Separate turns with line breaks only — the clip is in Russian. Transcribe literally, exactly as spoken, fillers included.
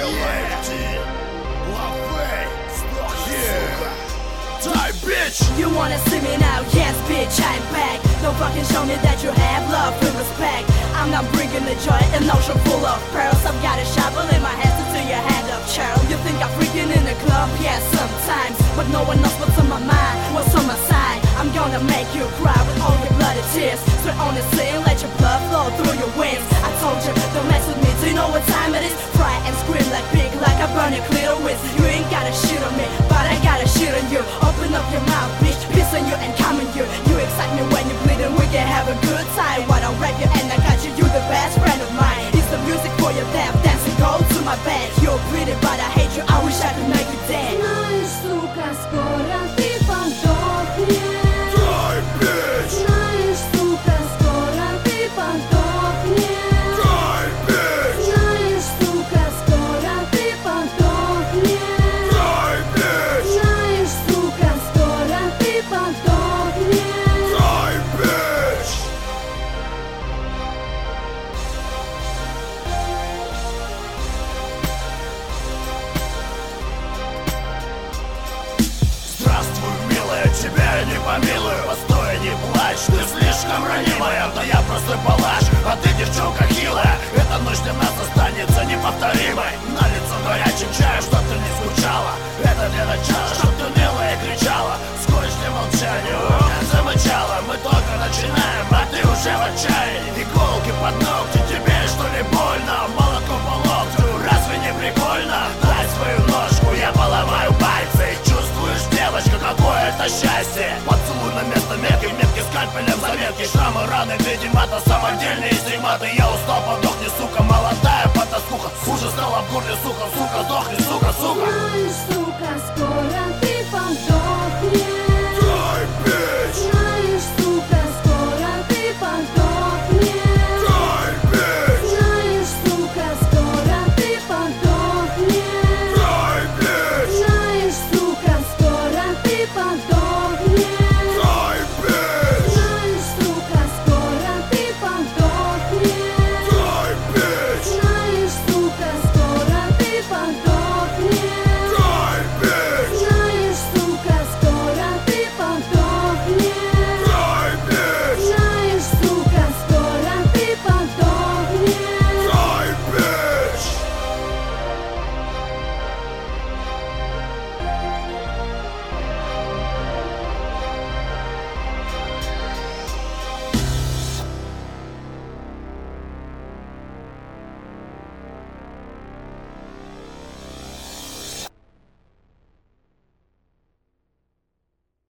You wanna see me now? Yes, bitch, I'm back. Don't fucking show me that you have love and respect. I'm not bringing the joy, an ocean full of pearls. I've got a shovel in my hand to see your hand up, Cheryl. You think I'm freaking in the club? Yeah, sometimes. But no one knows what's on my mind, what's on my side. I'm gonna make you cry with all your bloody tears. Straight on the scene, let your blood flow through your wings. I told you, don't mess with me. Do you know what time it is? Cry and scream like big, like I burn your clitoris. You ain't gotta shit on me, but I gotta shit on you. Open up your mouth, bitch, piss on you and come on you. You excite me when you bleed and we can have a good time. Why don't rap you and I got you, you the best friend of mine. It's the music for your death, dancing, go to my bed. You're pretty but I hate you, I wish I could make you dead.
Знаешь, сука, скоро ты подохнешь.
Die, bitch!
Знаешь, сука, скоро ты подохнешь.
Die, bitch!
Знаешь, сука, скоро ты подохнешь.
Die, bitch!
Знаешь, сука, скоро ты подохнешь.
Die, bitch! Здравствуй, милая, тебя я не помилую. Постой, не плачь, ты слишком ранимая. Да я простой палач, а ты девчонка хилая. Эта ночь для нас останется неповторимой. На лицо горячим чаем, чтоб ты не скучала. Это для начала, чтоб ты ныла и кричала. Скорость для молчания у меня замычала. Мы только начинаем, а ты уже в отчаянии. Иголки под ногти, тебе что ли больно? Молотком по локтю, разве не прикольно? Дай свою ножку, я поломаю пальцы. Чувствуешь, девочка, какое это счастье? Поцелуй на место метки, метки скальпелем заметки. Шрамы, раны, видимо-то самодельные стигматы. Я устал, подохни, сука, молодая потаскуха. Уже стало в горле сухо, сука, сдохни, сука, сука.
Знаешь, сука, скоро ты подохнешь.